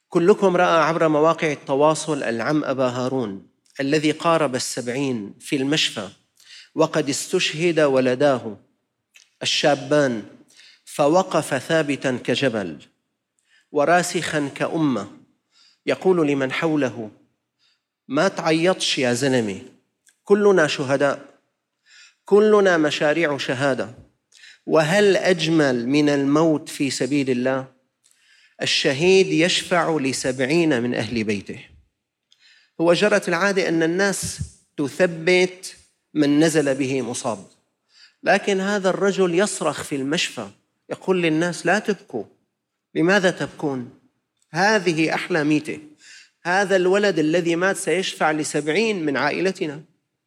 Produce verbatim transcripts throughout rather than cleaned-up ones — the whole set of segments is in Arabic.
كلكم رأى عبر مواقع التواصل العم أبا هارون الذي قارب السبعين في المشفى وقد استشهد ولداه الشابان، فوقف ثابتا كجبل وراسخا كأمة يقول لمن حوله: ما تعيطش يا زلمة، كلنا شهداء، كلنا مشاريع شهادة، وهل أجمل من الموت في سبيل الله؟ الشهيد يشفع لسبعين من أهل بيته. هو جرت العادة أن الناس تثبت من نزل به مصاب، لكن هذا الرجل يصرخ في المشفى يقول للناس: لا تبكوا، لماذا تبكون؟ هذه أحلى ميتة، هذا الولد الذي مات سيشفع لسبعين من عائلتنا.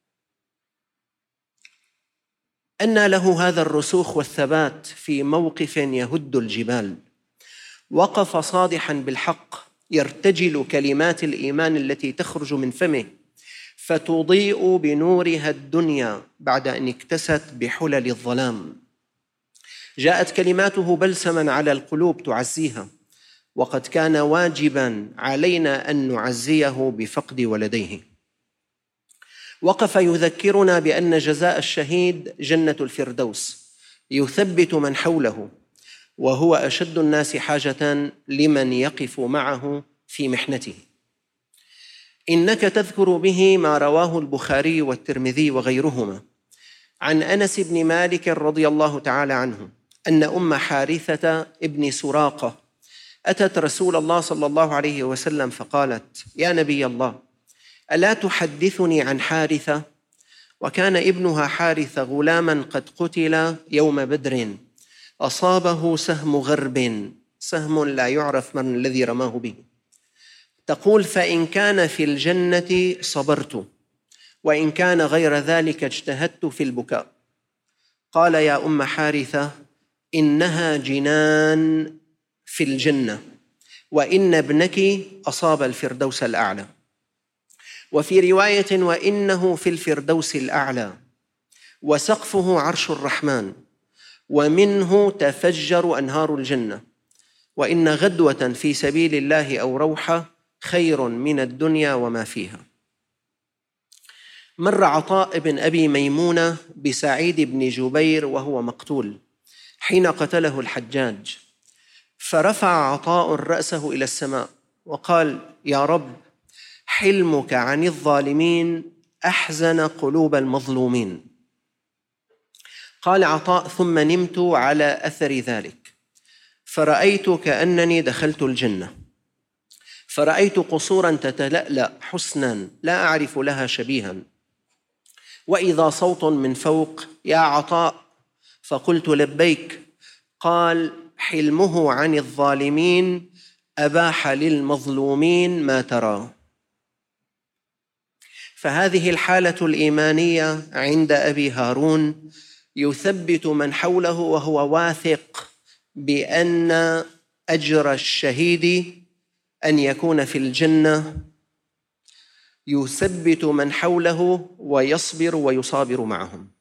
أن له هذا الرسوخ والثبات في موقف يهد الجبال. وقف صادحا بالحق يرتجل كلمات الإيمان التي تخرج من فمه فتضيء بنورها الدنيا بعد أن اكتست بحلل الظلام. جاءت كلماته بلسما على القلوب تعزيها، وقد كان واجبا علينا أن نعزيه بفقد ولديه. وقف يذكرنا بأن جزاء الشهيد جنة الفردوس يثبت من حوله، وهو أشد الناس حاجة لمن يقف معه في محنته. إنك تذكر به ما رواه البخاري والترمذي وغيرهما عن أنس بن مالك رضي الله تعالى عنه أن أم حارثة ابن سراقة أتت رسول الله صلى الله عليه وسلم فقالت: يا نبي الله، ألا تحدثني عن حارثة؟ وكان ابنها حارثة غلاما قد قتل يوم بدر، أصابه سهم غرب، سهم لا يعرف من الذي رماه به. تقول: فإن كان في الجنة صبرت، وإن كان غير ذلك اجتهدت في البكاء. قال: يا أم حارثة، إنها جنان في الجنة، وإن ابنك أصاب الفردوس الأعلى. وفي رواية: وإنه في الفردوس الأعلى، وسقفه عرش الرحمن، ومنه تفجر أنهار الجنة، وإن غدوة في سبيل الله أو روحة خير من الدنيا وما فيها. مر عطاء بن أبي ميمونة بسعيد بن جبير وهو مقتول حين قتله الحجاج، فرفع عطاء رأسه إلى السماء وقال: يا رب، حلمك عن الظالمين أحزن قلوب المظلومين. قال عطاء: ثم نمت على أثر ذلك، فرأيت كأنني دخلت الجنة، فرأيت قصورا تتلألأ حسنا لا أعرف لها شبيها، وإذا صوت من فوق: يا عطاء، فقلت: لبيك. قال: حلمه عن الظالمين أباح للمظلومين ما ترى. فهذه الحالة الإيمانية عند أبي هارون يثبت من حوله، وهو واثق بأن أجر الشهيد أن يكون في الجنة، يثبت من حوله ويصبر ويصابر معهم.